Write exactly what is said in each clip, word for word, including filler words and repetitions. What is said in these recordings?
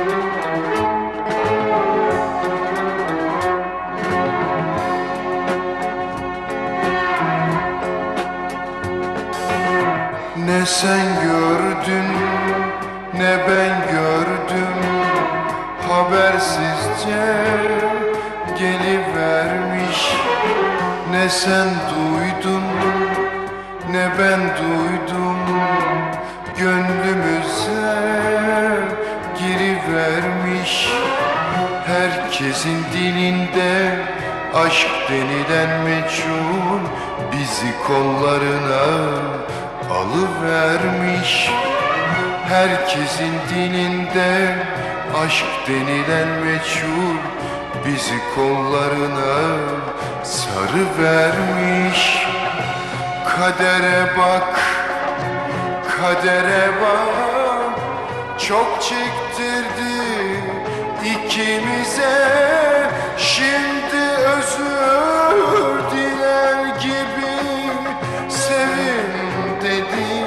Ne sen gördün ne ben gördüm, habersizce gelivermiş. Ne sen duydun ne ben duydum, gönlümüze girivermiş. Herkesin dilinde aşk denilen meçhul bizi kollarına alıvermiş. Herkesin dilinde aşk denilen meçhul bizi kollarına sarıvermiş. Kadere bak, kadere bak, çok çektirdi ikimize. Şimdi özür diler gibi sevin dedi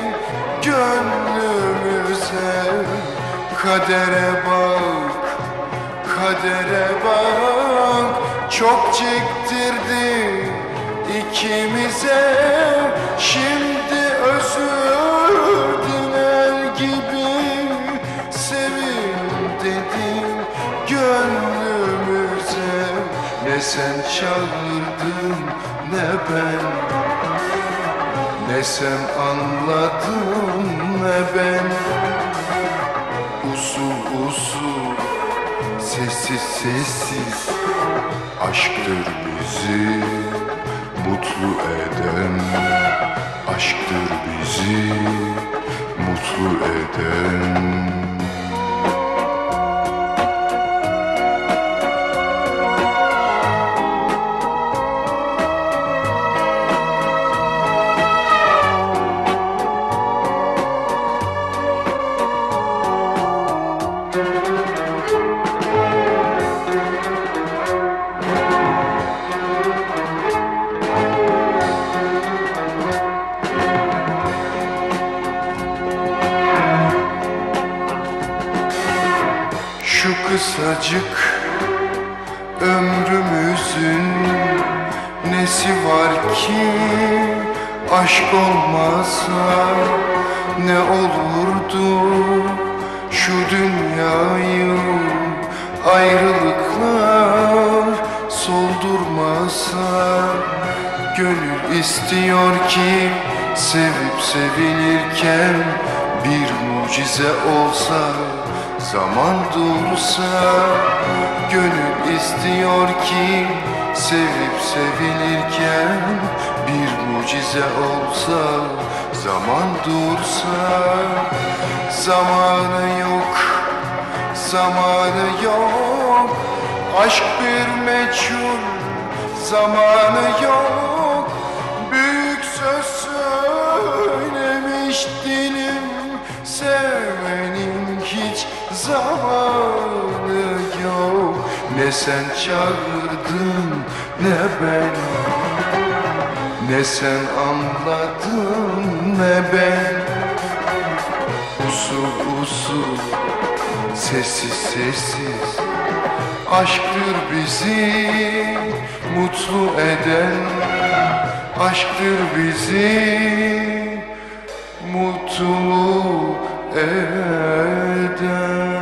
gönlümüze. Kadere bak, kadere bak, çok çektirdi ikimize. Şimdi özür diler gibi sevin dedi gönlümüze. Ne sen çağırdın ne ben, ne sen anladın ne ben. Usul usul, sessiz sessiz, aşktır bizi mutlu eden. Aşktır bizi mutlu eden. Şu kısacık ömrümüzün nesi var ki aşk olmasa ne olurdu şu dünyayı ayrılıklar soldurmasa. Gönül istiyor ki sevip sevilirken bir mucize olsa, zaman dursa. Gönül istiyor ki sevip sevilirken bir mucize olsa, zaman dursa. Zamanı yok, zamanı yok, aşk bir meçhul, zamanı yok. Büyük söz söylemiş dilim, sevmenin hiç zamanı yok. Ne sen çağırdın ne ben, ne sen anladın ne ben. Usul usul, sessiz sessiz, aşktır bizi mutlu eden. Aşktır bizi mutlu eden.